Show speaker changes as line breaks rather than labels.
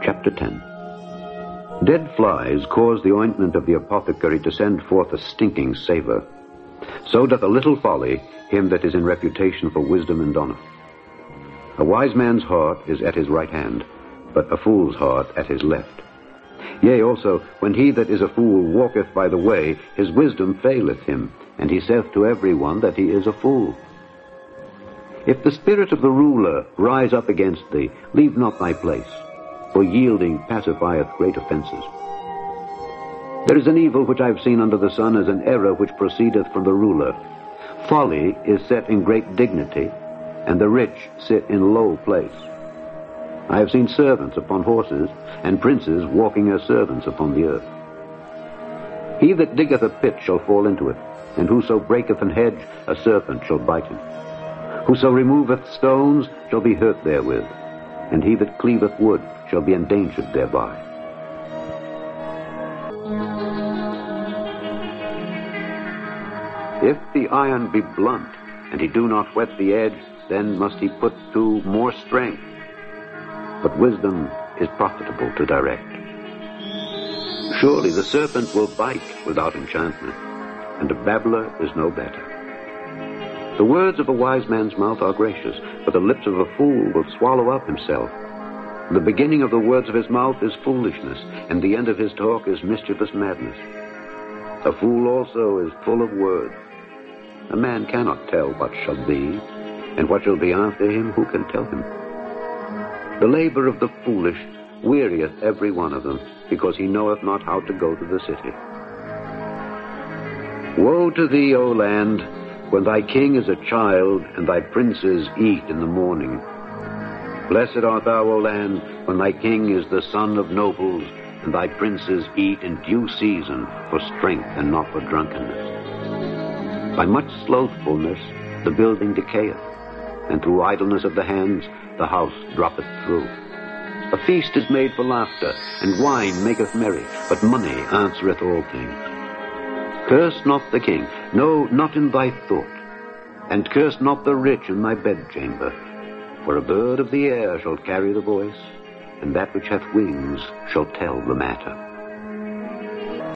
Chapter 10. Dead flies cause the ointment of the apothecary to send forth a stinking savour. So doth a little folly him that is in reputation for wisdom and honour. A wise man's heart is at his right hand, but a fool's heart at his left. Yea, also, when he that is a fool walketh by the way, his wisdom faileth him, and he saith to every one that he is a fool. If the spirit of the ruler rise up against thee, leave not thy place, for yielding pacifieth great offences. There is an evil which I have seen under the sun, as an error which proceedeth from the ruler. Folly is set in great dignity, and the rich sit in low place. I have seen servants upon horses, and princes walking as servants upon the earth. He that diggeth a pit shall fall into it, and whoso breaketh an hedge, a serpent shall bite him. Whoso removeth stones shall be hurt therewith, and he that cleaveth wood shall be endangered thereby. If the iron be blunt, and he do not whet the edge, then must he put to more strength. But wisdom is profitable to direct. Surely the serpent will bite without enchantment, and a babbler is no better. The words of a wise man's mouth are gracious, but the lips of a fool will swallow up himself. The beginning of the words of his mouth is foolishness, and the end of his talk is mischievous madness. A fool also is full of words. A man cannot tell what shall be, and what shall be after him, who can tell him? The labor of the foolish wearieth every one of them, because he knoweth not how to go to the city. Woe to thee, O land, when thy king is a child, and thy princes eat in the morning. Blessed art thou, O land, when thy king is the son of nobles, and thy princes eat in due season, for strength and not for drunkenness. By much slothfulness the building decayeth, and through idleness of the hands the house droppeth through. A feast is made for laughter, and wine maketh merry, but money answereth all things. Curse not the king, no, not in thy thought, and curse not the rich in thy bedchamber, for a bird of the air shall carry the voice, and that which hath wings shall tell the matter.